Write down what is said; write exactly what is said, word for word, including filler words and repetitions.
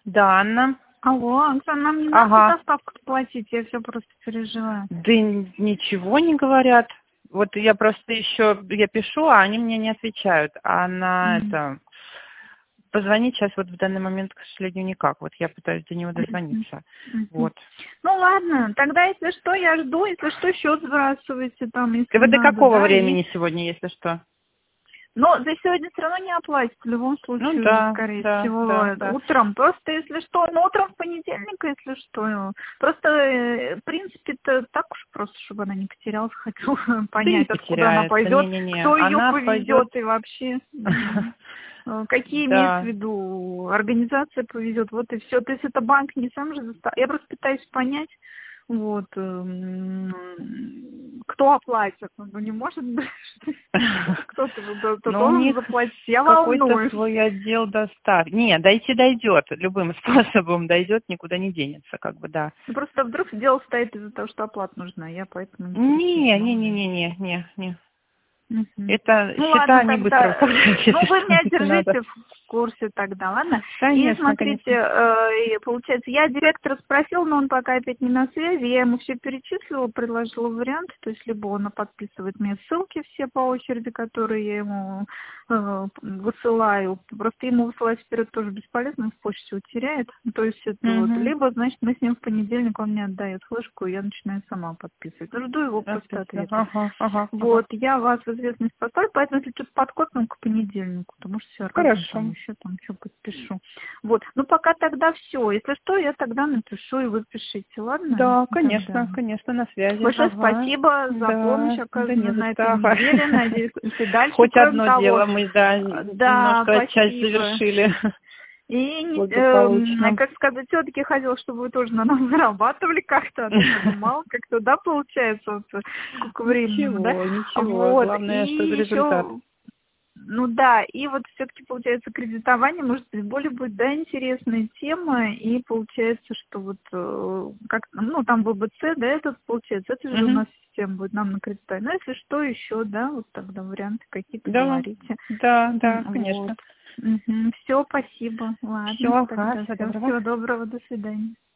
Да, Анна. Алло, Оксана, нам не Ага. надо доставку платить, я все просто переживаю. Да н- ничего не говорят. Вот я просто еще, я пишу, а они мне не отвечают. А на Мгм. это, позвонить сейчас вот в данный момент, к сожалению, никак. Вот я пытаюсь до него Мгм. дозвониться. Мгм. Вот. Ну ладно, тогда если что, я жду, если что, счет сбрасывайте там, Ты если вот до надо, какого да, и... времени сегодня, если что? Но за сегодня все равно не оплатят, в любом Ну случае, да, скорее да, всего, да, это да. утром. Просто если что, ну утром в понедельник, если что. Просто, э, в принципе-то, так уж просто, чтобы она не потерялась, хочу Да не понять, откуда она потеряется, пойдет, не-не-не. кто ее Она пойдет. повезет и вообще. М, э, Какие имеется в Да. виду организация повезет, вот и все. То есть это банк не сам же заставил. Я просто пытаюсь понять, вот, эм, кто оплатит. Ну, не может быть, кто-то кто кто Но у должен них заплатить. Я какой-то волнуюсь. свой отдел достав. Не, дойти дойдет. Любым способом дойдет, никуда не денется, как бы, да. Ну, просто вдруг дело стоит из-за того, что оплата нужна. Я поэтому Не, интересуюсь. не, не, не, не, не, не. Мгм. Это Ну счета ладно, не быстро тогда, э, выполнять, если ну вы что, меня это надо. держите в курсе тогда, ладно? И Конечно, смотрите, конечно. э, и получается, я директора спросил, но он пока опять не на связи, я ему все перечислила, предложила варианты, то есть либо он подписывает мне ссылки все по очереди, которые я ему э, высылаю, просто ему высылать вперед тоже бесполезно, он в почте утеряет, то есть это вот, Угу. либо, значит, мы с ним в понедельник, он мне отдает флешку, и я начинаю сама подписывать. Жду его просто ответа. Ага, ага, ага. Вот, я вас в известность поставлю, поэтому если что-то подкопим к понедельнику, то может все разом Хорошо. там еще там что подпишу. Вот, ну пока тогда все. Если что, я тогда напишу и вы пишите, ладно? Да, Тогда. конечно, конечно, на связи. Большое Ага. спасибо за помощь, Да, да не оказанную за на что. этой Ага. неделе. Надеюсь, и дальше, Хоть кроме одно того. дело мы, да, Да, немножко часть спасибо. завершили И, не- эм, благополучно. как сказать, все-таки хотела, чтобы вы тоже на нас зарабатывали как-то, а то что-то мало как-то, да, получается, вот, э, сколько времени, да. Ничего, ничего. Вот, Главное, что и результат. еще, ну да, и вот все-таки получается кредитование, может быть, более будет, да, интересная тема, и получается, что вот, э, как, ну, там вэ бэ цэ, да, этот получается, это же у Угу. нас система будет нам на кредитование. Ну, если что еще, да, вот тогда варианты какие-то Да, говорите. да, да, М, Вот. конечно. Все, спасибо. Ладно, Все, ага, тогда всего все. доброго. Всего доброго, до свидания.